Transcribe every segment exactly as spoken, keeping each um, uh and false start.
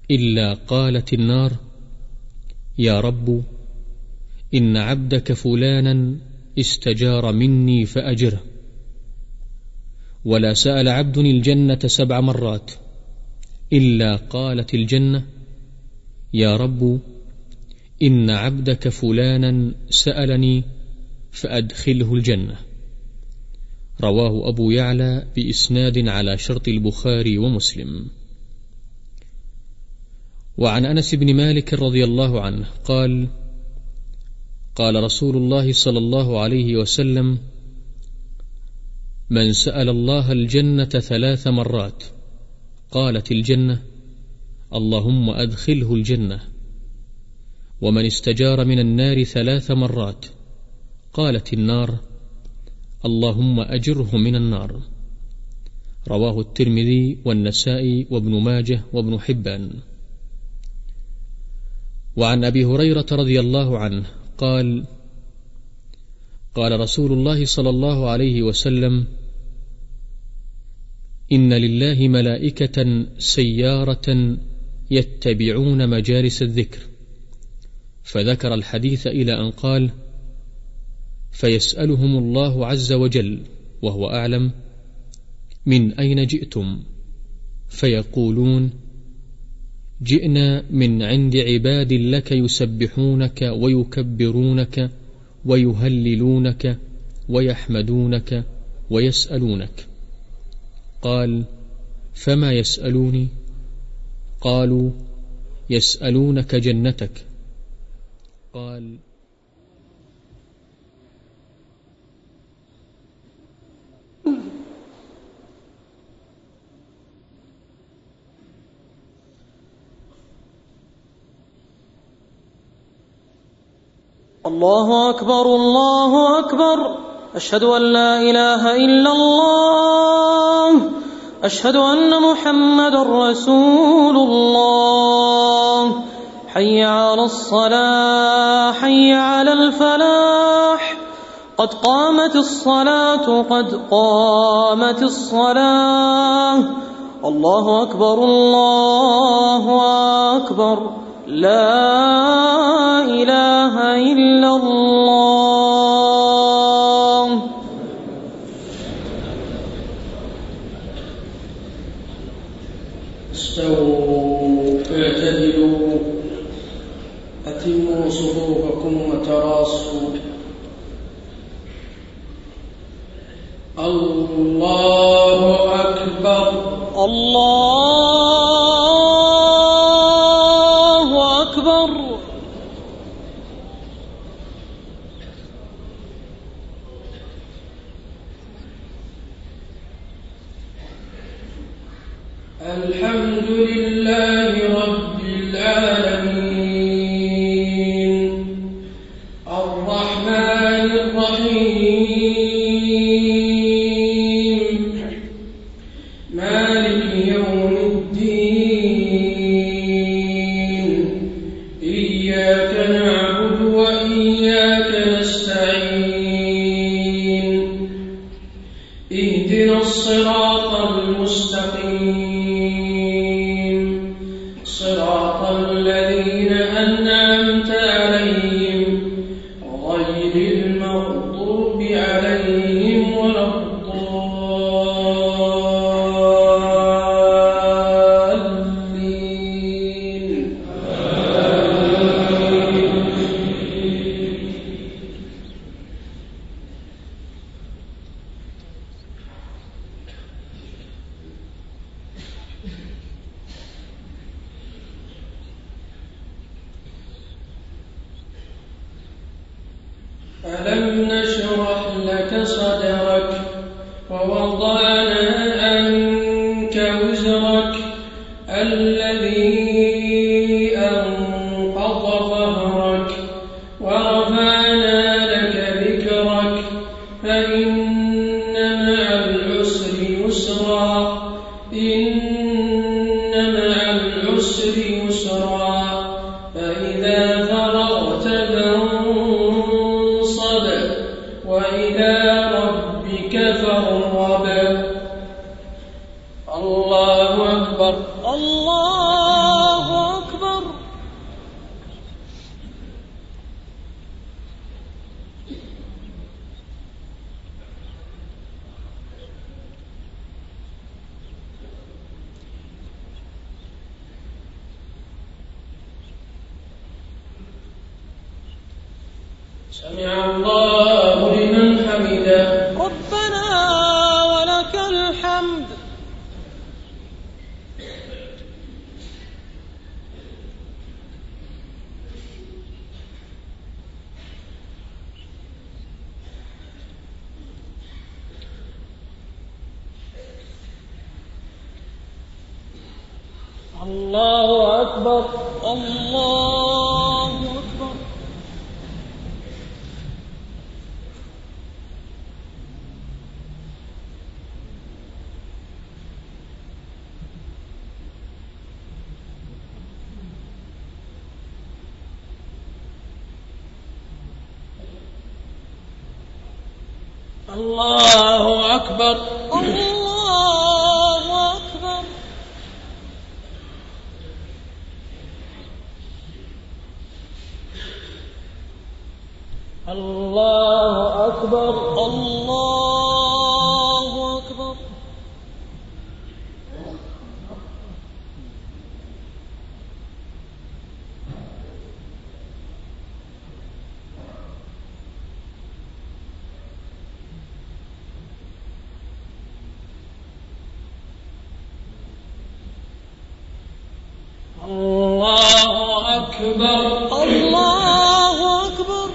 إلا قالت النار: يا رب، إن عبدك فلانا استجار مني فأجره. ولا سأل عبد الجنة سبع مرات إلا قالت الجنة: يا رب، إن عبدك فلانا سألني فأدخله الجنة. رواه أبو يعلى بإسناد على شرط البخاري ومسلم. وعن أنس بن مالك رضي الله عنه قال: قال رسول الله صلى الله عليه وسلم: من سأل الله الجنة ثلاث مرات قالت الجنة: اللهم أدخله الجنة. ومن استجار من النار ثلاث مرات قالت النار: اللهم أجره من النار. رواه الترمذي والنسائي وابن ماجه وابن حبان. وعن أبي هريرة رضي الله عنه قال: قال رسول الله صلى الله عليه وسلم: إن لله ملائكة سيارة يتبعون مجالس الذكر، فذكر الحديث إلى أن قال: فيسألهم الله عز وجل وهو أعلم: من أين جئتم؟ فيقولون: جئنا من عند عباد لك يسبحونك ويكبرونك ويهللونك ويحمدونك ويسألونك. قال: فما يسألوني؟ قالوا: يسألونك جنتك. قال: الله أكبر الله أكبر، أشهد أن لا إله إلا الله، أشهد أن محمد رسول الله. حي على الصلاة، حي على الفلاح، قد قامت الصلاة، قد قامت الصلاة. الله أكبر الله أكبر، لا إله إلا الله. استووا اعتدلوا، أتموا صفوفكم وتراصوا. الله أكبر الله أكبر. الحمد لله رب العالمين، الرحمن الرحيم، مالك يوم الدين. إياك نعبد وإياك نستعين، اهدنا الصراط المستقيم، صراط الذين أنعمت عليهم غير المغضوب عليهم ولا الضالين. ألم نشرح لك صدرك ووضعنا عنك وزرك الذي أنقض ظهرك ورفعنا لك ذكرك فإن مع العسر يسرا، إن مع العسر يسرا، فإذا فرغت فانصب وإلى ربك فارغب. الله أكبر الله سمع الله لمن حمده. ربنا ولك الحمد. الله أكبر. الله أكبر. الله أكبر. الله أكبر. الله أكبر. الله أكبر. الله أكبر. الله أكبر.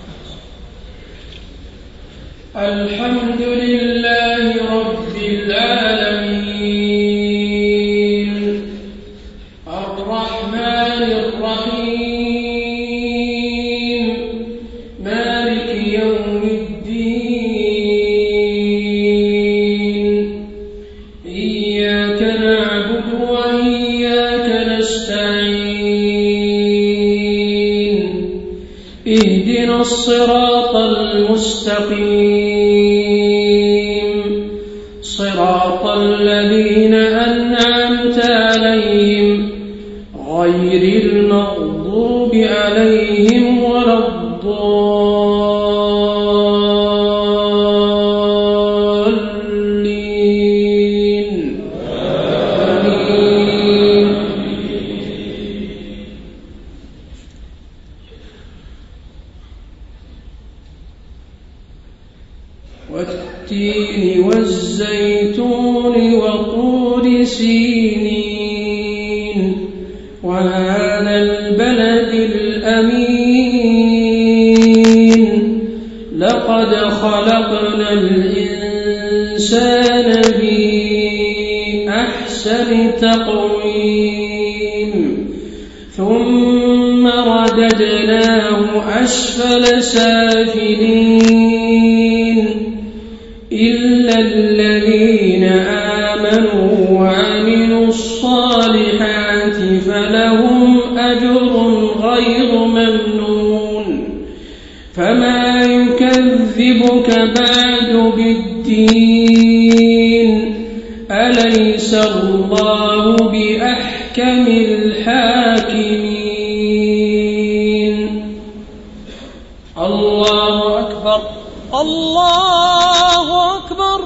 الحمد لله رب العالمين الرحمن الرحيم مالك يوم الدين إياك نعبد وإياك نستعين اهدنا الصراط المستقيم صراط الذين أنعمت عليهم غير المغضوب عليهم ولا الضالين. آمين. والتين والزيتون وطور سينين وهذا البلد الأمين لقد خلقنا الإنسان في أحسن تقويم ثم رددناه أسفل سافلين إلا الذين آمنوا وعملوا الصالحات فلهم أجر غير ممنون. فما يكذبك بعد بالدين أليس الله بأحكم الحاكمين. الله أكبر. الله أكبر.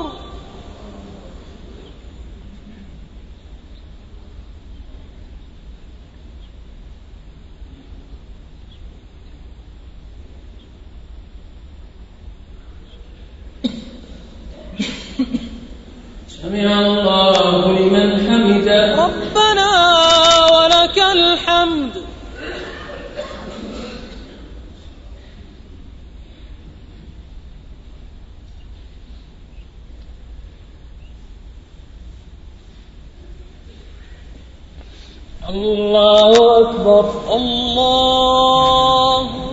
سمع الله لمن حمده. ربنا ولك الحمد. الله أكبر. الله أكبر.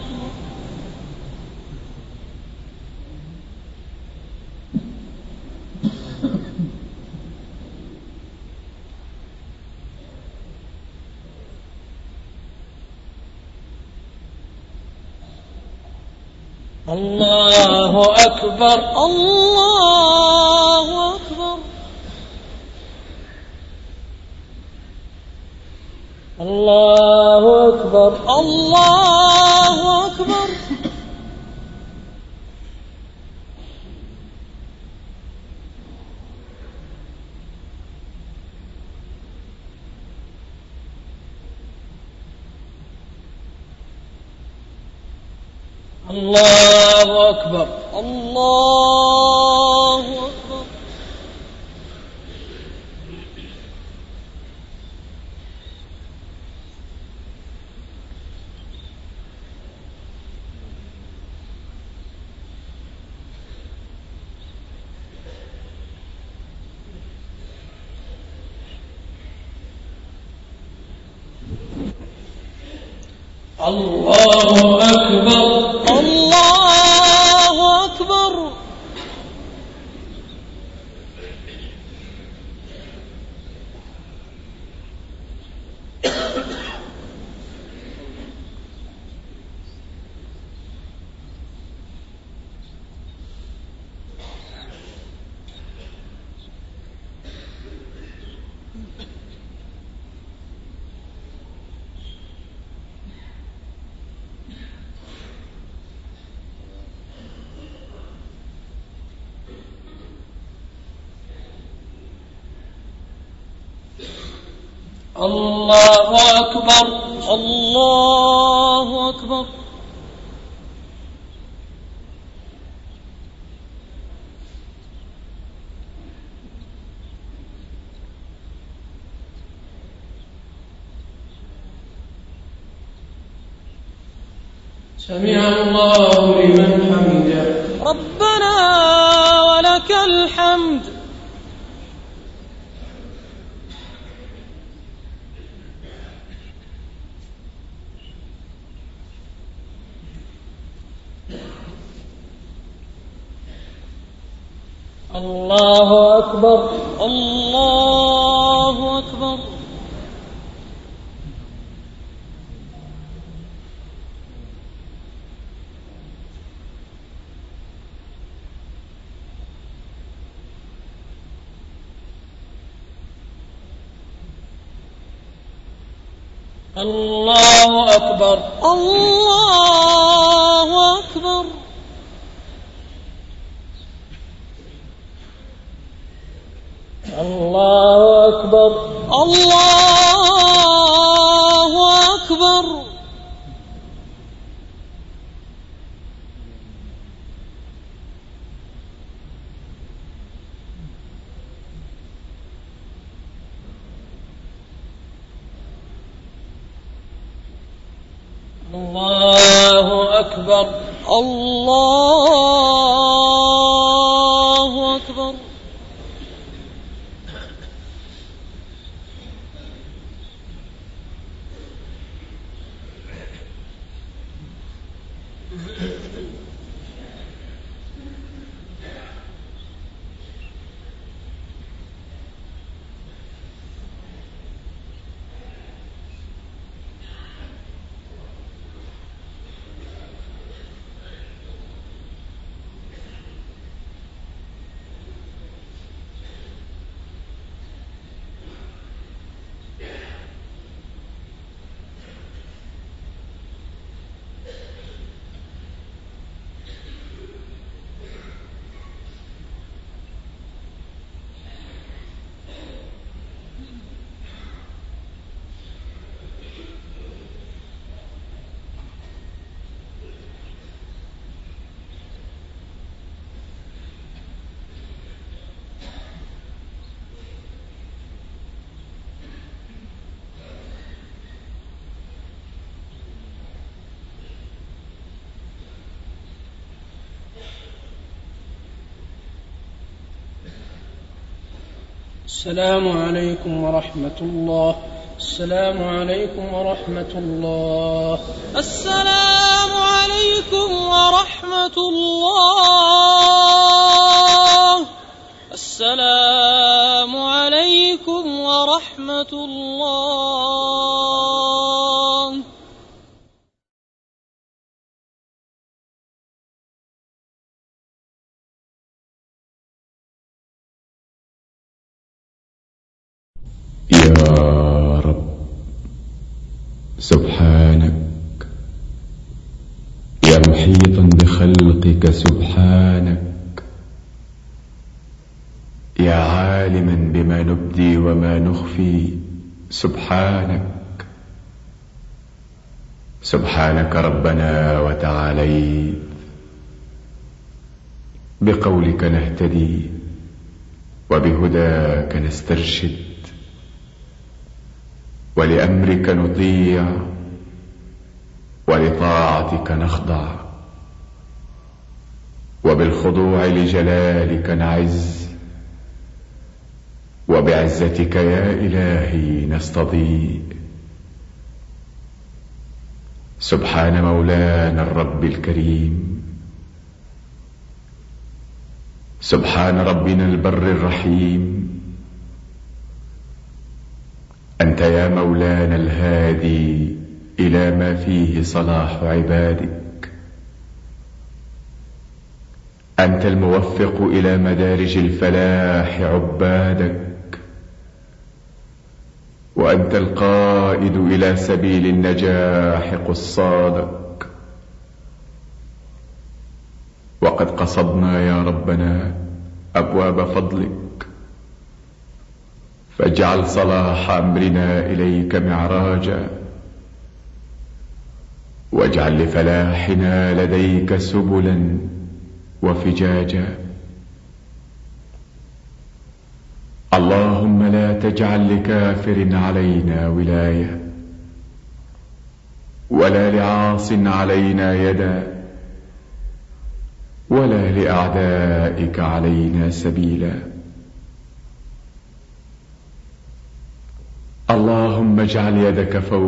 الله أكبر. الله أكبر. الله أكبر. الله أكبر. الله أكبر الله أكبر الله أكبر الله أكبر الله أكبر الله أكبر سمع الله لمن حمده ربنا ولك الحمد الله أكبر الله أكبر الله أكبر الله أكبر الله أكبر الله أكبر الله أكبر الله أكبر السلام عليكم ورحمة الله السلام عليكم ورحمة الله السلام عليكم ورحمة الله السلام عليكم ورحمة الله يا رب سبحانك يا محيطا بخلقك سبحانك يا عالما بما نبدي وما نخفي سبحانك سبحانك ربنا وتعاليت، بقولك نهتدي وبهداك نسترشد، ولأمرك نطيع ولطاعتك نخضع، وبالخضوع لجلالك نعز، وبعزتك يا إلهي نستضيء. سبحان مولانا الرب الكريم، سبحان ربنا البر الرحيم. أنت يا مولانا الهادي إلى ما فيه صلاح عبادك، أنت الموفق إلى مدارج الفلاح عبادك، وأنت القائد إلى سبيل النجاح قصادك. وقد قصدنا يا ربنا أبواب فضلك، فاجعل صلاح أمرنا إليك معراجا، واجعل لفلاحنا لديك سبلا وفجاجا. اللهم لا تجعل لكافر علينا ولاية، ولا لعاص علينا يدا، ولا لأعدائك علينا سبيلا. اللهم اجعل يدك فوق